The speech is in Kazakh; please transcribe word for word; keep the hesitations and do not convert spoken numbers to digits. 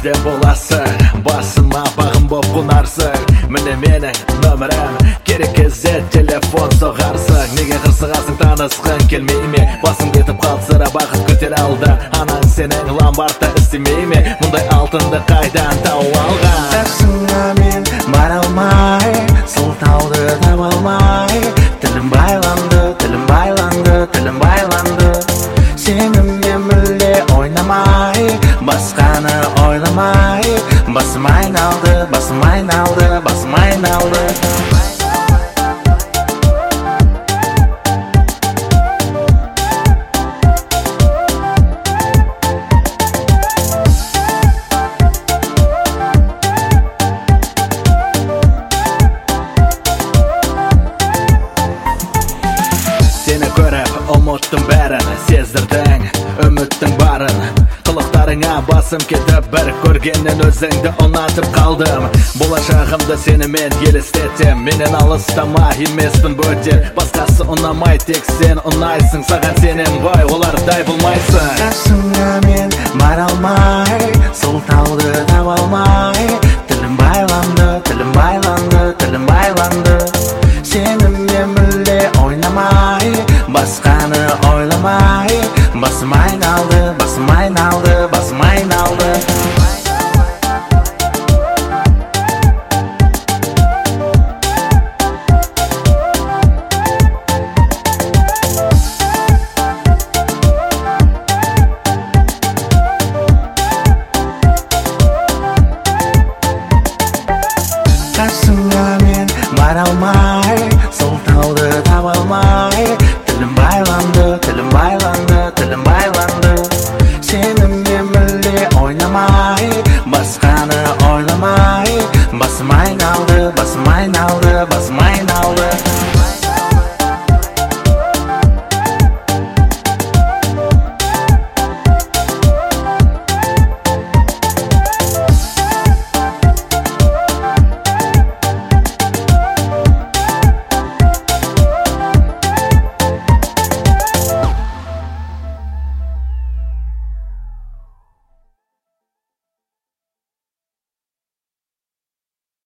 жерде боласың, басыма бағым боп қонарсың. Міне менің нөмірім, керек кезде телефон соғарсың. Неге қырсығасың, танысқың келмей ме? Басың кетіп қалсыра бақыт көтер алды. Анаң сенің ломбардта істемей ме? Мұндай алтынды қайдан тауып алған? Қасыңа мен бара алмай, сылтауды таба алмай. Тілім байланды, тілім байланды, тілім байланды. Сеніммен мүлде ойнамай, басқаны ойламай. Басым айналды, басым айналды, басым айналды. Сені көріп ұмыттым бәрін, сездірдің үміттің барын. Қылықтарыңа басым кетіп, бір көргеннен өзіңді ұнатып қалдым. Болашағымды сенімен елестетем, менен алыстама, емеспін бөтен. Басқасы ұнамай, тек сен ұнайсың, саған сенем ғой, олардай болмайсың. Қасыңа мен бара алмай, сылтауды таба алмай. Тілім байланды, тілім байланды, тілім байланды. Сеніммен мүлде ойнамай, басқаны ойламай. Басым айналды, басым айналды, басым айналды. Қасыңа мен бара алмай, сылтауды таба алмай. Тілім байланды, тілім байланды, тілім байланды. Сеніммен мүлде ойнамай, басқаны ойламай. Басым айналды, басым айналды,